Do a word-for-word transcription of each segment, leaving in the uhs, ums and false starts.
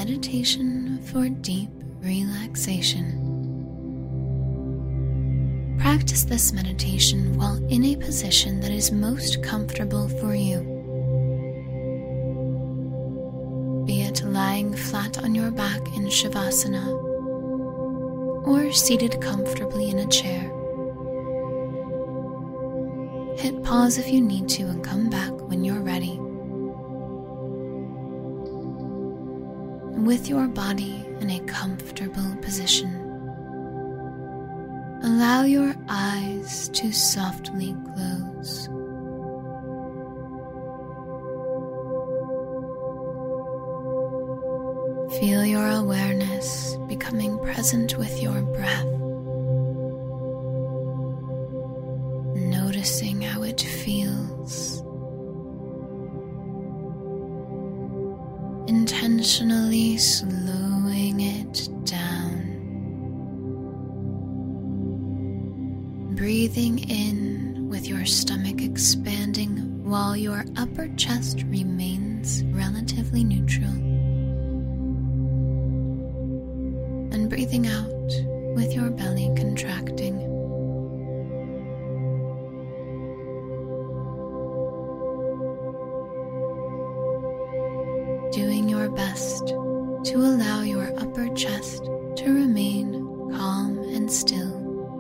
meditation for deep relaxation. Practice this meditation while in a position that is most comfortable for you. Be it lying flat on your back in Shavasana or seated comfortably in a chair. Hit pause if you need to and come back when you're ready. With your body in a comfortable position, allow your eyes to softly close. Feel your awareness becoming present with your breath, noticing how it feels. Intentionally slowing it down. Breathing in with your stomach expanding while your upper chest remains relatively neutral. And breathing out with your belly contracting. Doing your best to allow your upper chest to remain calm and still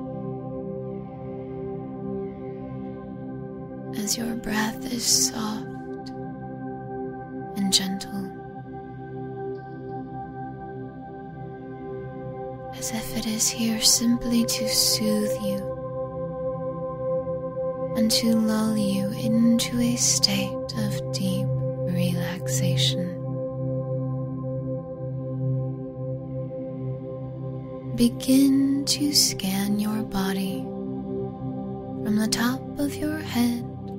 as your breath is soft and gentle, as if it is here simply to soothe you and to lull you into a state of deep relaxation. Begin to scan your body from the top of your head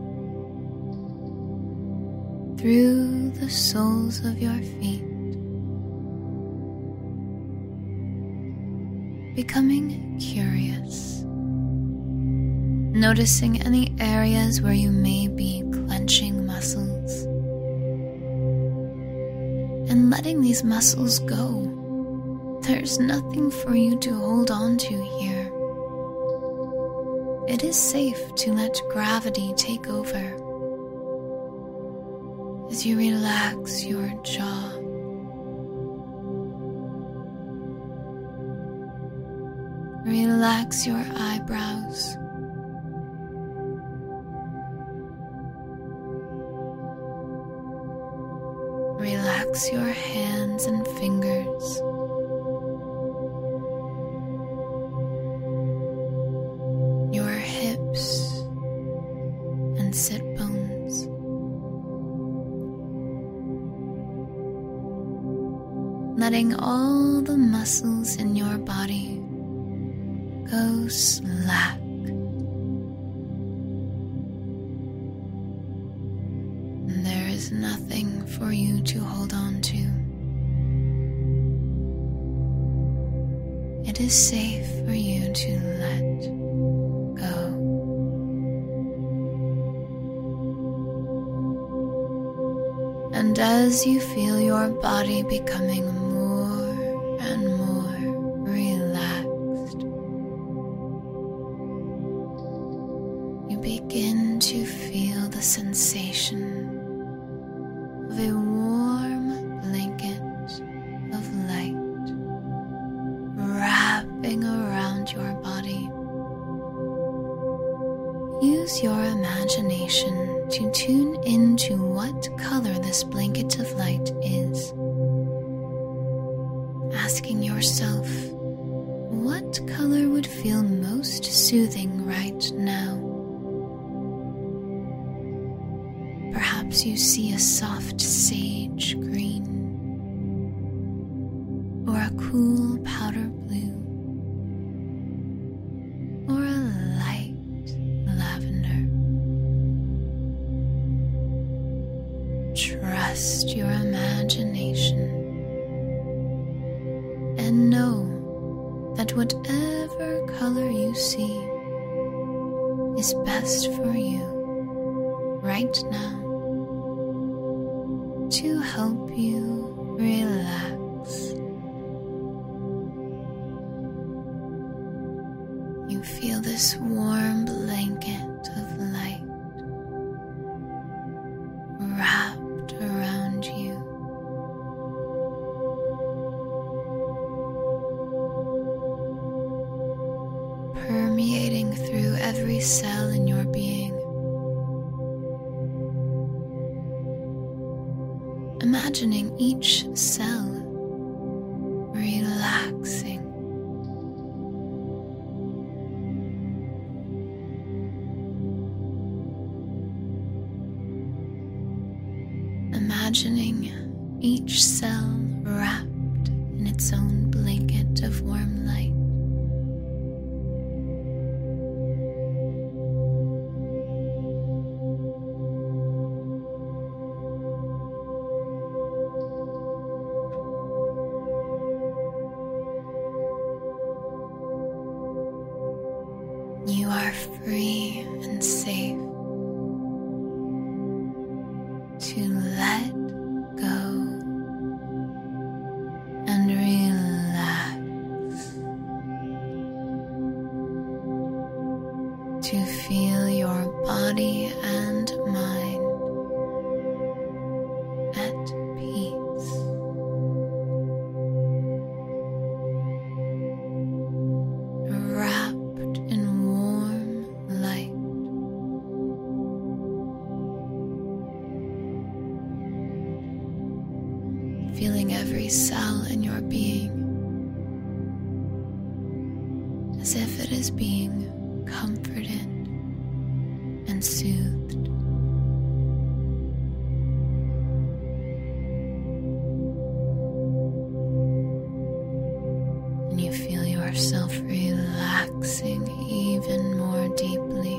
through the soles of your feet, becoming curious, noticing any areas where you may be clenching muscles, and letting these muscles go. There's nothing for you to hold on to here. It is safe to let gravity take over as you relax your jaw. Relax your eyebrows. Relax your hands and fingers. Your hips and sit bones. Letting all the muscles in your body go slack. There is nothing for you to hold on to. It is safe for you to let go. And as you feel your body becoming more and more relaxed, you begin to feel the sensation of a warm blanket of light wrapping around your body. Use your imagination to tune into what color this blanket of light is. Asking yourself, what color would feel most soothing right now? Perhaps you see a soft sage green or a cool powder blue or a light lavender. Trust your imagination and know that whatever color you see is best for you right now to help you relax. permeating through every cell in your being. Imagining each cell relaxing. Imagining each cell wrapped in its own blanket of warm light. You are free and safe to let go and relax, to feel your body and mind at peace. Wrapped in warm light. Feeling every cell in your being as if it is being comforted and soothed. And you feel yourself relaxing even more deeply.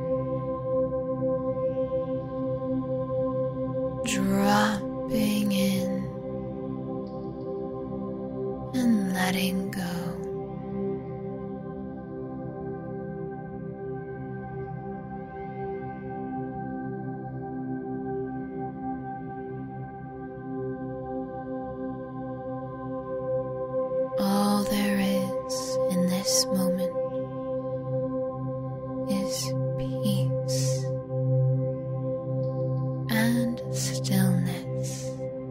Dropping in and letting go. All there is in this moment is peace and stillness.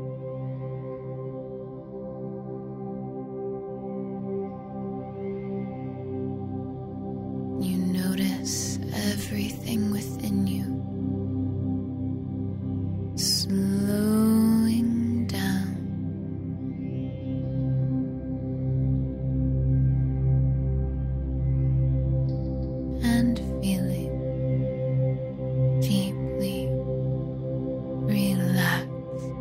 You notice everything within you slowing down. And feeling deeply relaxed,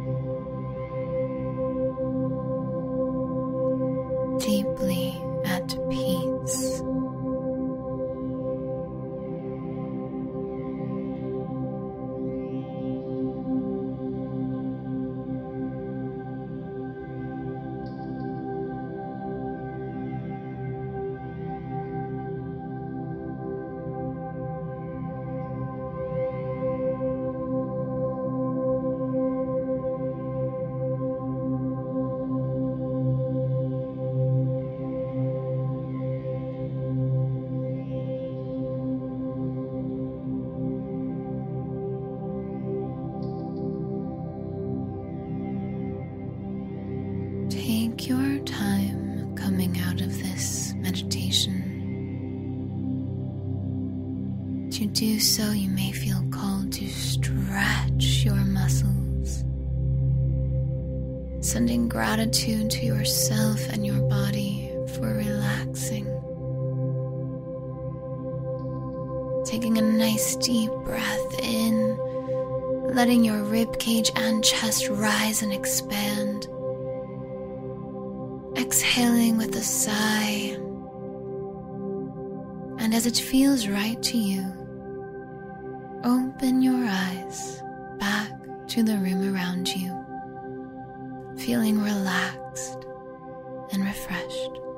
deeply at peace. Take your time coming out of this meditation. To do so, you may feel called to stretch your muscles, sending gratitude to yourself and your body for relaxing. Taking a nice deep breath in, letting your rib cage and chest rise and expand. Exhaling with a sigh, and as it feels right to you, open your eyes back to the room around you, feeling relaxed and refreshed.